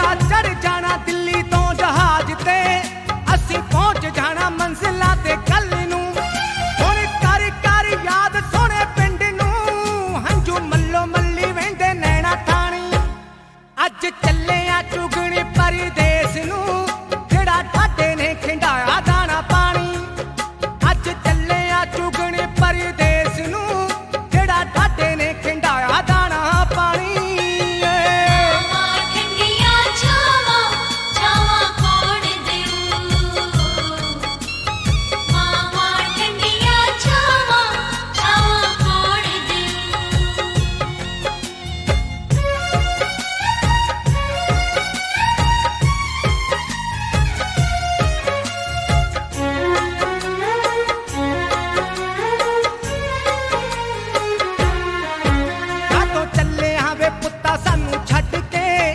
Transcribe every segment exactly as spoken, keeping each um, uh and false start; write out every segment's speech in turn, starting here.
दा चढ़ जाना दिल्ली तो जहाज ते, असी पहुंच जाना मंजिला ते कल नू। हुण कर कर याद सोने पिंड नू, हंजू मल्लो मल्ली वेंदे नैना ठाणी। अज चले आ चुगणी परदेस नू, जेड़ा ढाडे ने खिंडाया दाना पानी। अज चले आ चुगणी परदेस नू, जेड़ा ढाडे ने खिंडाया दाना पानी।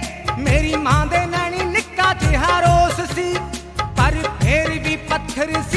मेरी मां दे नैनी निक्का जिहा रोस सी, पर फिर भी पत्थर